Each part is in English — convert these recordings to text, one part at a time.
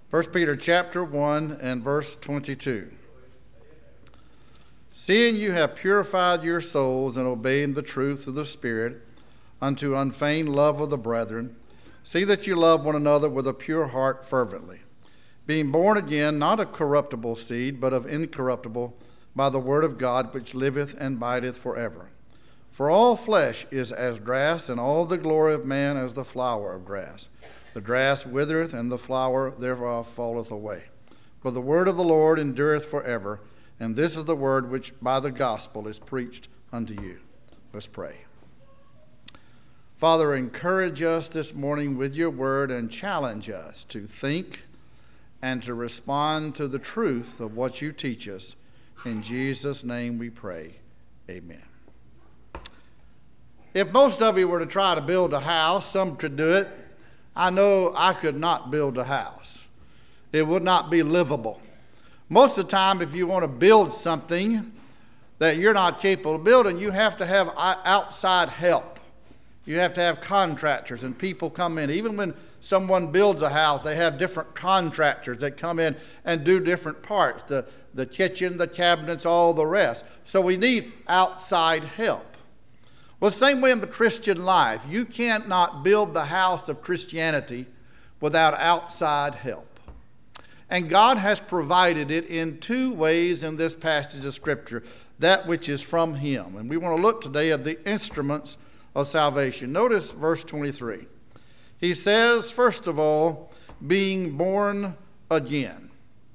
1 Peter chapter 1 and verse 22. Seeing you have purified your souls in obeying the truth of the Spirit unto unfeigned love of the brethren, see that you love one another with a pure heart fervently, being born again, not of corruptible seed, but of incorruptible, by the word of God, which liveth and abideth forever. For all flesh is as grass, and all the glory of man as the flower of grass. The grass withereth, and the flower thereof falleth away. But the word of the Lord endureth forever, and this is the word which by the gospel is preached unto you. Let's pray. Father, encourage us this morning with your word and challenge us to think and to respond to the truth of what you teach us. In Jesus' name we pray. Amen. If most of you were to try to build a house, some could do it. I know I could not build a house. It would not be livable. Most of the time, if you want to build something that you're not capable of building, you have to have outside help. You have to have contractors and people come in. Even when someone builds a house, they have different contractors that come in and do different parts, the kitchen, the cabinets, all the rest. So we need outside help. Well, the same way in the Christian life, you can't not build the house of Christianity without outside help. And God has provided it in two ways in this passage of Scripture, that which is from Him. And we want to look today at the instruments of salvation. Notice verse 23. He says, first of all, being born again.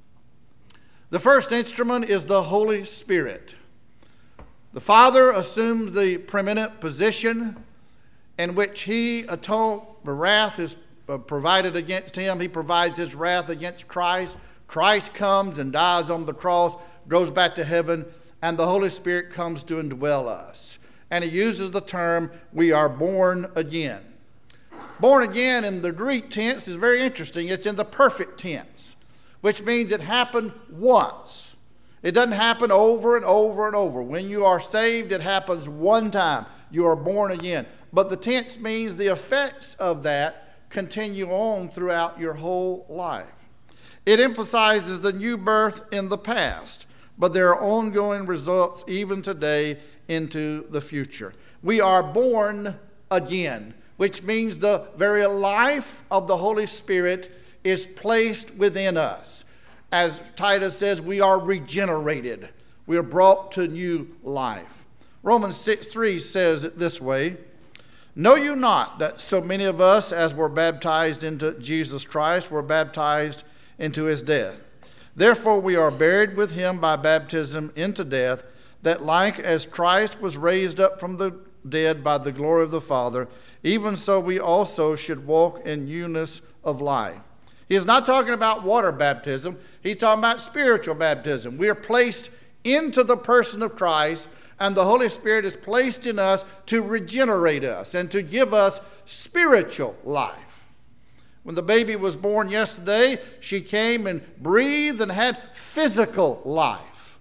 The first instrument is the Holy Spirit. The Father assumes the preeminent position in which He atoned, the wrath is provided against Him. He provides His wrath against Christ. Christ comes and dies on the cross, goes back to heaven, and the Holy Spirit comes to indwell us. And He uses the term, we are born again. Born again in the Greek tense is very interesting. It's in the perfect tense, which means it happened once. It doesn't happen over and over and over. When you are saved, it happens one time. You are born again. But the tense means the effects of that continue on throughout your whole life. It emphasizes the new birth in the past, but there are ongoing results even today into the future. We are born again, which means the very life of the Holy Spirit is placed within us. As Titus says, we are regenerated. We are brought to new life. Romans 6:3 says it this way, know you not that so many of us as were baptized into Jesus Christ were baptized into His death? Therefore we are buried with Him by baptism into death, that like as Christ was raised up from the dead by the glory of the Father, even so we also should walk in newness of life. He is not talking about water baptism. He's talking about spiritual baptism. We are placed into the person of Christ, and the Holy Spirit is placed in us to regenerate us and to give us spiritual life. When the baby was born yesterday, she came and breathed and had physical life.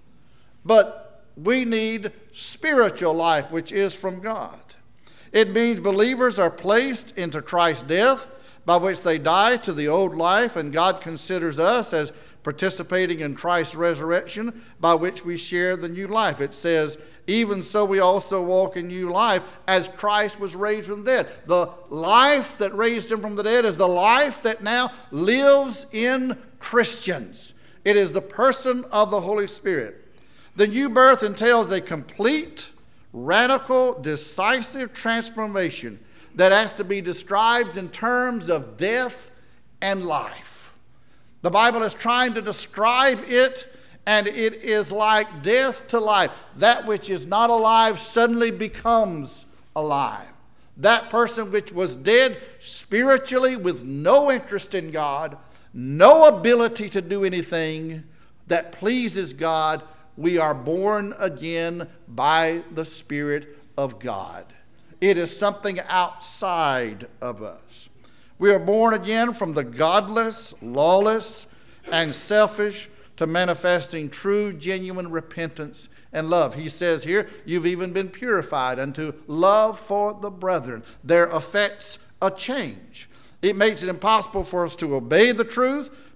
But we need spiritual life, which is from God. It means believers are placed into Christ's death, by which they die to the old life, and God considers us as participating in Christ's resurrection, by which we share the new life. It says, even so we also walk in new life, as Christ was raised from the dead. The life that raised Him from the dead is the life that now lives in Christians. It is the person of the Holy Spirit. The new birth entails a complete, radical, decisive transformation that has to be described in terms of death and life. The Bible is trying to describe it, and it is like death to life. That which is not alive suddenly becomes alive. That person which was dead spiritually with no interest in God, no ability to do anything that pleases God, we are born again by the Spirit of God. It is something outside of us. We are born again from the godless, lawless, and selfish to manifesting true, genuine repentance and love. He says here, you've even been purified unto love for the brethren. There affects a change. It makes it impossible for us to obey the truth,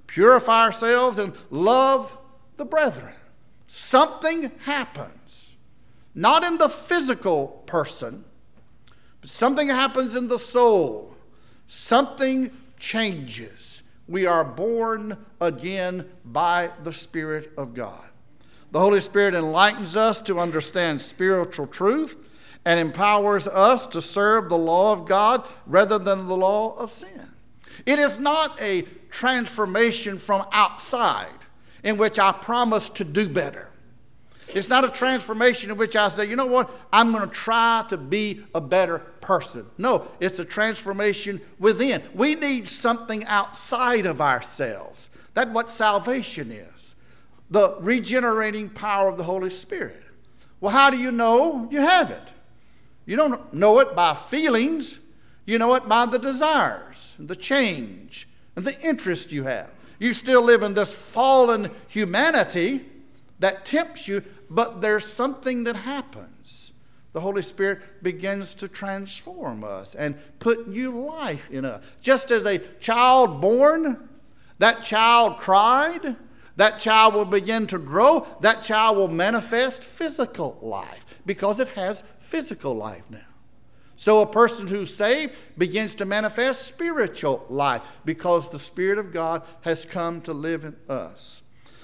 purify ourselves, and love the brethren. Something happens. Not in the physical person, but something happens in the soul. Something changes. We are born again by the Spirit of God. The Holy Spirit enlightens us to understand spiritual truth and empowers us to serve the law of God rather than the law of sin. It is not a transformation from outside in which I promise to do better. It's not a transformation in which I say, you know what, I'm going to try to be a better person. No, it's a transformation within. We need something outside of ourselves. That's what salvation is. The regenerating power of the Holy Spirit. Well, how do you know you have it? You don't know it by feelings. You know it by the desires, the change, and the interest you have. You still live in this fallen humanity that tempts you, but there's something that happens. The Holy Spirit begins to transform us and put new life in us. Just as a child born, that child cried, that child will begin to grow, that child will manifest physical life because it has physical life now. So a person who's saved begins to manifest spiritual life because the Spirit of God has come to live in us.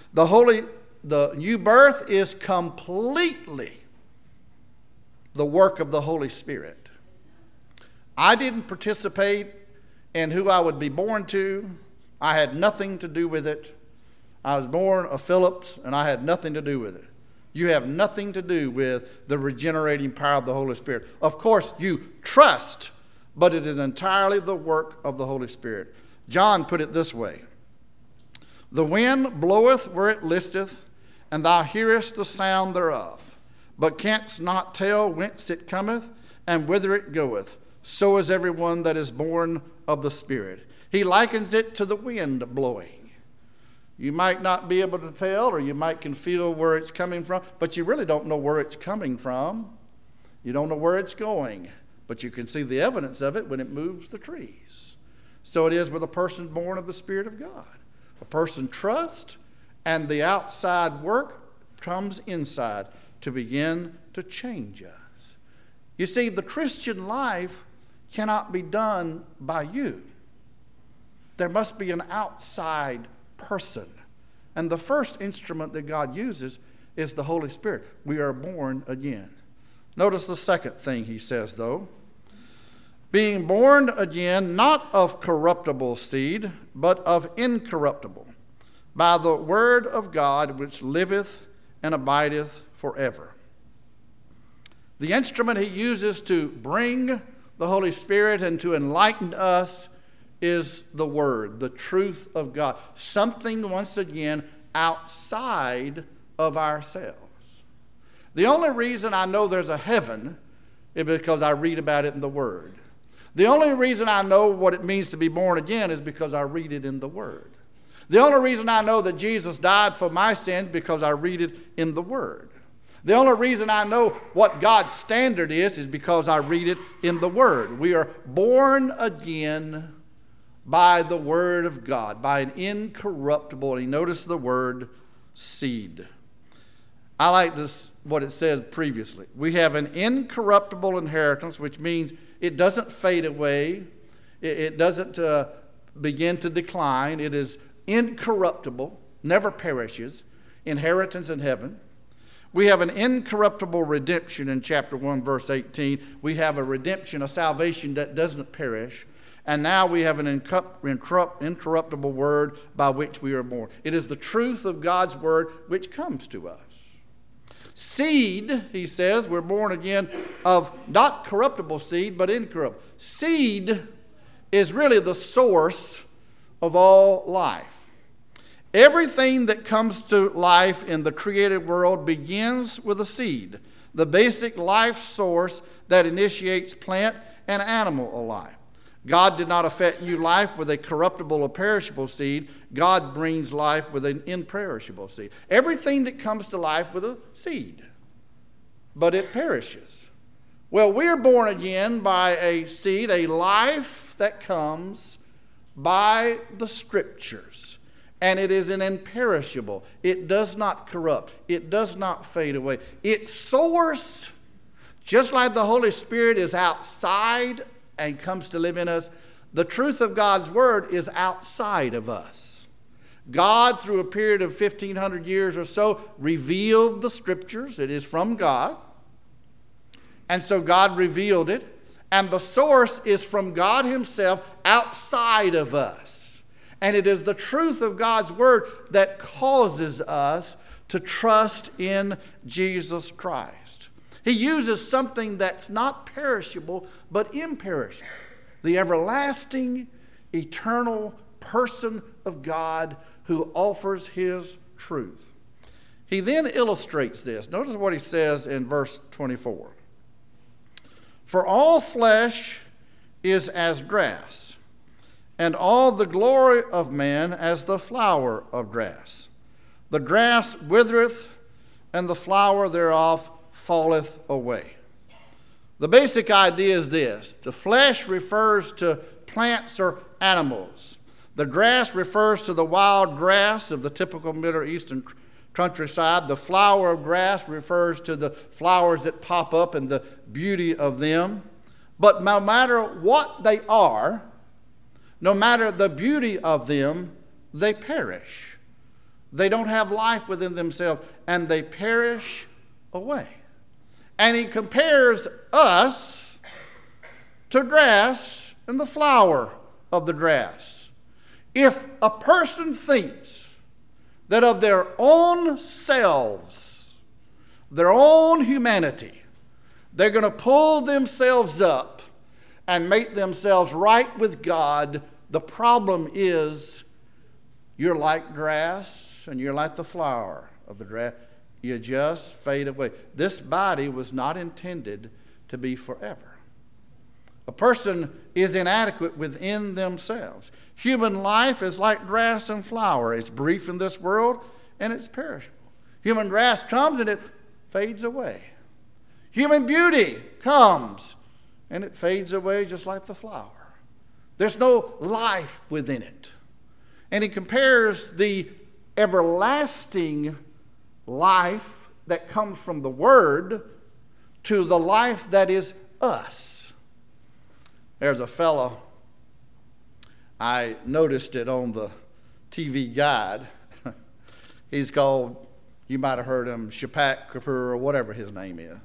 The new birth is completely the work of the Holy Spirit. I didn't participate in who I would be born to. I had nothing to do with it. I was born a Phillips, and I had nothing to do with it. You have nothing to do with the regenerating power of the Holy Spirit. Of course, you trust, but it is entirely the work of the Holy Spirit. John put it this way: the wind bloweth where it listeth, and thou hearest the sound thereof, but canst not tell whence it cometh and whither it goeth. So is everyone that is born of the Spirit. He likens it to the wind blowing. You might not be able to tell, or you might can feel where it's coming from, but you really don't know where it's coming from. You don't know where it's going, but you can see the evidence of it when it moves the trees. So it is with a person born of the Spirit of God. A person trusts, and the outside work comes inside to begin to change us. You see, the Christian life cannot be done by you. There must be an outside person. And the first instrument that God uses is the Holy Spirit. We are born again. Notice the second thing he says, though. Being born again, not of corruptible seed, but of incorruptible, by the word of God which liveth and abideth forever. The instrument he uses to bring the Holy Spirit and to enlighten us is the Word, the truth of God. Something, once again, outside of ourselves. The only reason I know there's a heaven is because I read about it in the Word. The only reason I know what it means to be born again is because I read it in the Word. The only reason I know that Jesus died for my sins is because I read it in the Word. The only reason I know what God's standard is because I read it in the Word. We are born again by the Word of God, by an incorruptible, and you notice the word seed. I like this, what it says previously. We have an incorruptible inheritance, which means it doesn't fade away. It doesn't begin to decline. It is incorruptible, never perishes, inheritance in heaven. We have an incorruptible redemption in chapter 1, verse 18. We have a redemption, a salvation that doesn't perish. And now we have an incorruptible word by which we are born. It is the truth of God's word which comes to us. Seed, he says, we're born again of not corruptible seed, but incorruptible. Seed is really the source of all life. Everything that comes to life in the created world begins with a seed, the basic life source that initiates plant and animal life. God did not affect new life with a corruptible or perishable seed. God brings life with an imperishable seed. Everything that comes to life with a seed, but it perishes. Well, we're born again by a seed, a life that comes by the Scriptures. And it is an imperishable. It does not corrupt. It does not fade away. Its source, just like the Holy Spirit is outside and comes to live in us, the truth of God's Word is outside of us. God, through a period of 1,500 years or so, revealed the Scriptures. It is from God. And so God revealed it. And the source is from God Himself outside of us. And it is the truth of God's Word that causes us to trust in Jesus Christ. He uses something that's not perishable, but imperishable. The everlasting, eternal person of God who offers His truth. He then illustrates this. Notice what he says in verse 24. For all flesh is as grass, and all the glory of man as the flower of grass. The grass withereth, and the flower thereof falleth away. The basic idea is this. The flesh refers to plants or animals. The grass refers to the wild grass of the typical Middle Eastern countryside. The flower of grass refers to the flowers that pop up and the beauty of them. But no matter what they are, no matter the beauty of them, they perish. They don't have life within themselves, and they perish away. And he compares us to grass and the flower of the grass. If a person thinks that of their own selves, their own humanity, they're going to pull themselves up and make themselves right with God, the problem is you're like grass and you're like the flower of the grass. You just fade away. This body was not intended to be forever. A person is inadequate within themselves. Human life is like grass and flower. It's brief in this world and it's perishable. Human grass comes and it fades away. Human beauty comes and it fades away just like the flower. There's no life within it. And he compares the everlasting life that comes from the Word to the life that is us. There's a fellow, I noticed it on the TV guide. He's called, you might have heard him, Shafak Kapoor or whatever his name is.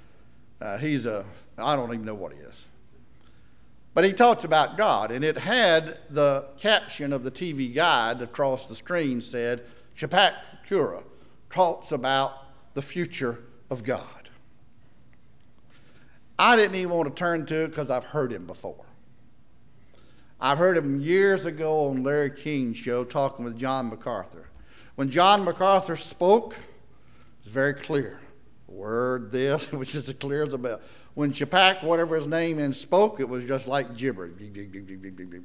I don't even know what he is. But he talks about God, and it had the caption of the TV guide across the screen said, Shafak Kapoor talks about the future of God. I didn't even want to turn to it because I've heard him before. I've heard him years ago on Larry King's show talking with John MacArthur. When John MacArthur spoke, it was very clear. Word this, it was just as clear as a bell. When Shafak, whatever his name is, spoke, it was just like gibberish. And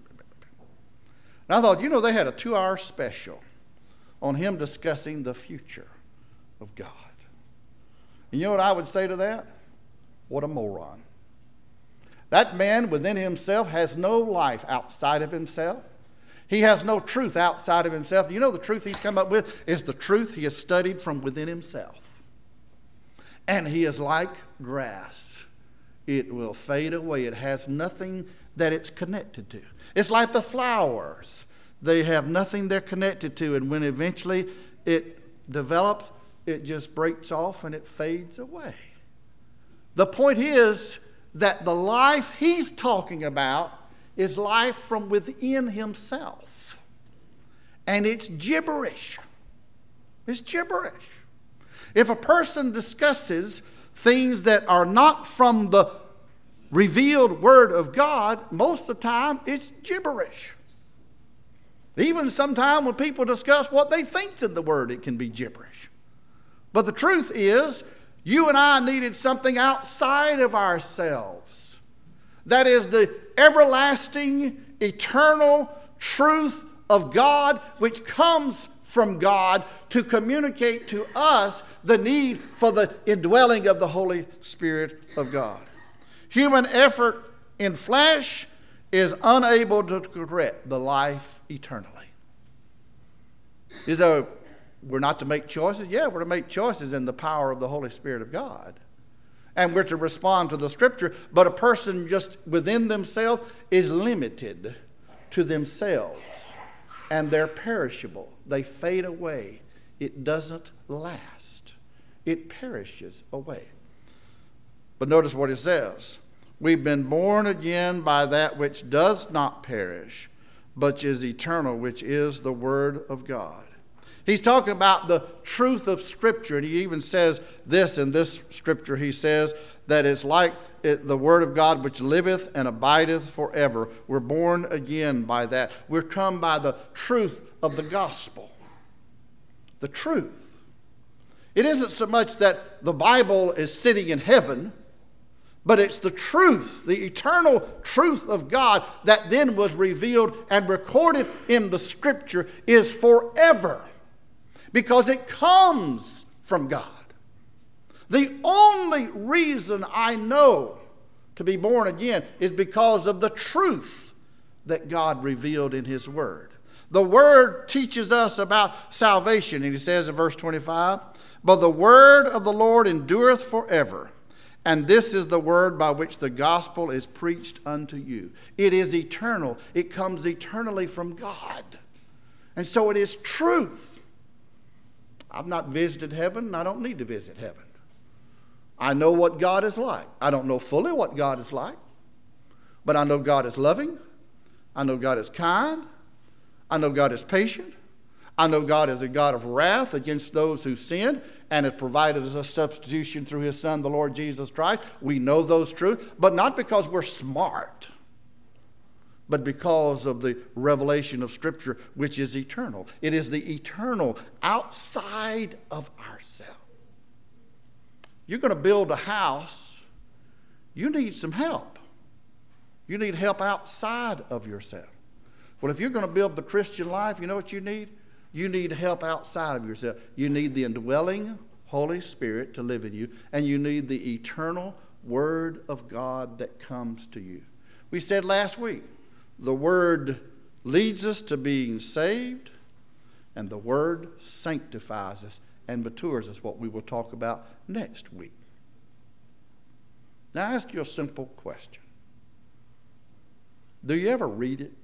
I thought, they had a 2-hour special on him discussing the future of God. And you know what I would say to that? What a moron. That man within himself has no life outside of himself. He has no truth outside of himself. You know the truth he's come up with is the truth he has studied from within himself. And he is like grass. It will fade away. It has nothing that it's connected to. It's like the flowers. They have nothing they're connected to. And when eventually it develops, it just breaks off and it fades away. The point is that the life he's talking about is life from within himself. And it's gibberish. It's gibberish. If a person discusses things that are not from the revealed Word of God, most of the time it's gibberish. Even sometimes when people discuss what they think's in the Word, it can be gibberish. But the truth is, you and I needed something outside of ourselves. That is the everlasting, eternal truth of God, which comes from God to communicate to us the need for the indwelling of the Holy Spirit of God. Human effort in flesh is unable to correct the life eternally. Is there, we're not to make choices? Yeah, we're to make choices in the power of the Holy Spirit of God. And we're to respond to the Scripture. But a person just within themselves is limited to themselves. And they're perishable. They fade away. It doesn't last. It perishes away. But notice what it says. We've been born again by that which does not perish, but is eternal, which is the Word of God. He's talking about the truth of Scripture. And he even says this in this Scripture. He says that it's like the Word of God which liveth and abideth forever. We're born again by that. We're come by the truth of the gospel. The truth. It isn't so much that the Bible is sitting in heaven, but it's the truth, the eternal truth of God that then was revealed and recorded in the Scripture is forever because it comes from God. The only reason I know to be born again is because of the truth that God revealed in His Word. The Word teaches us about salvation, and He says in verse 25, "But the word of the Lord endureth forever. And this is the word by which the gospel is preached unto you." It is eternal. It comes eternally from God. And so it is truth. I've not visited heaven, and I don't need to visit heaven. I know what God is like. I don't know fully what God is like, but I know God is loving. I know God is kind. I know God is patient. I know God is a God of wrath against those who sin and has provided us a substitution through His Son, the Lord Jesus Christ. We know those truths, but not because we're smart, but because of the revelation of Scripture, which is eternal. It is the eternal outside of ourselves. You're going to build a house, you need some help. You need help outside of yourself. Well, if you're going to build the Christian life, you know what you need? You need help outside of yourself. You need the indwelling Holy Spirit to live in you, and you need the eternal Word of God that comes to you. We said last week, the Word leads us to being saved, and the Word sanctifies us and matures us, what we will talk about next week. Now I ask you a simple question. Do you ever read it?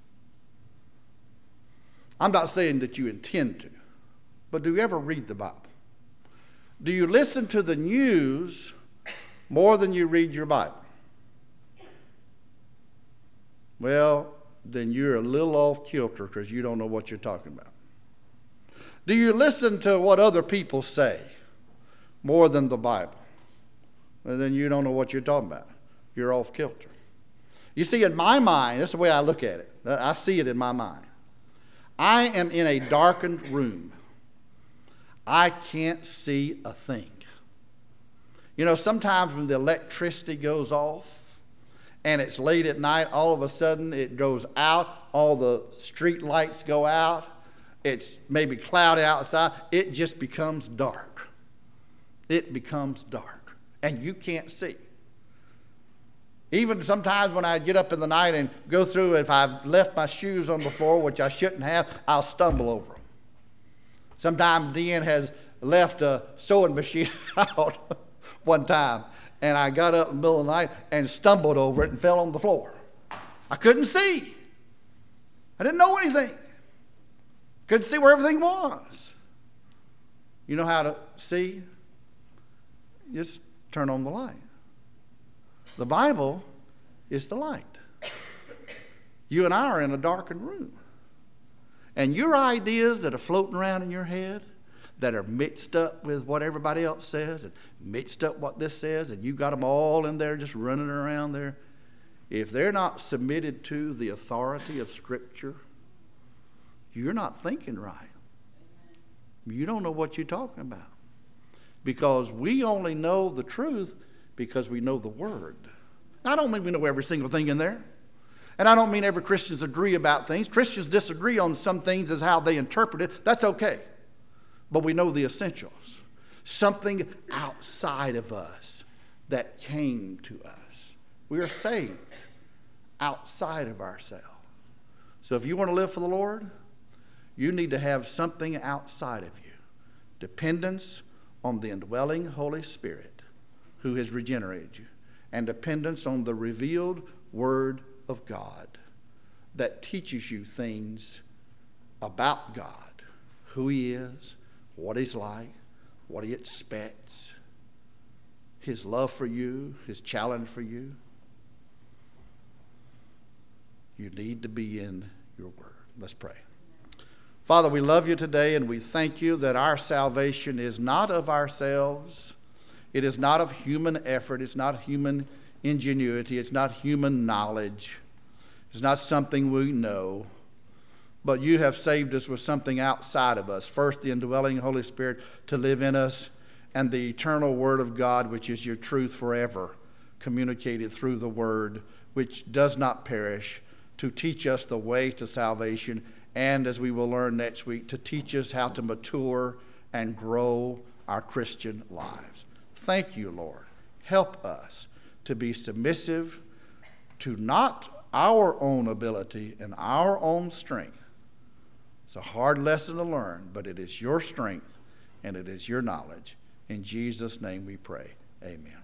I'm not saying that you intend to, but do you ever read the Bible? Do you listen to the news more than you read your Bible? Well, then you're a little off kilter because you don't know what you're talking about. Do you listen to what other people say more than the Bible? Well, then you don't know what you're talking about. You're off kilter. You see, in my mind, that's the way I look at it. I see it in my mind. I am in a darkened room. I can't see a thing. You know, sometimes when the electricity goes off and it's late at night, all of a sudden it goes out, all the street lights go out, it's maybe cloudy outside, it just becomes dark. It becomes dark, and you can't see. Even sometimes when I get up in the night and go through, if I've left my shoes on the floor, which I shouldn't have, I'll stumble over them. Sometimes Dan has left a sewing machine out one time, and I got up in the middle of the night and stumbled over it and fell on the floor. I couldn't see. I didn't know anything. Couldn't see where everything was. You know how to see? Just turn on the light. The Bible is the light. You and I are in a darkened room. And your ideas that are floating around in your head, that are mixed up with what everybody else says, and mixed up what this says, and you got them all in there just running around there, if they're not submitted to the authority of Scripture, you're not thinking right. You don't know what you're talking about. Because we only know the truth because we know the Word. Now, I don't mean we know every single thing in there. And I don't mean every Christians agree about things. Christians disagree on some things as how they interpret it. That's okay. But we know the essentials. Something outside of us that came to us. We are saved outside of ourselves. So if you want to live for the Lord, You need to have something outside of you. Dependence on the indwelling Holy Spirit who has regenerated you, and dependence on the revealed Word of God that teaches you things about God, who He is, what He's like, what He expects, His love for you, His challenge for you. You need to be in your Word. Let's pray. Father, we love you today, and we thank you that our salvation is not of ourselves. It is not of human effort. It's not human ingenuity. It's not human knowledge. It's not something we know. But you have saved us with something outside of us. First, the indwelling Holy Spirit to live in us, and the eternal Word of God, which is your truth forever, communicated through the Word, which does not perish, to teach us the way to salvation, and as we will learn next week, to teach us how to mature and grow our Christian lives. Thank you, Lord. Help us to be submissive to not our own ability and our own strength. It's a hard lesson to learn, but it is your strength and it is your knowledge. In Jesus' name we pray. Amen.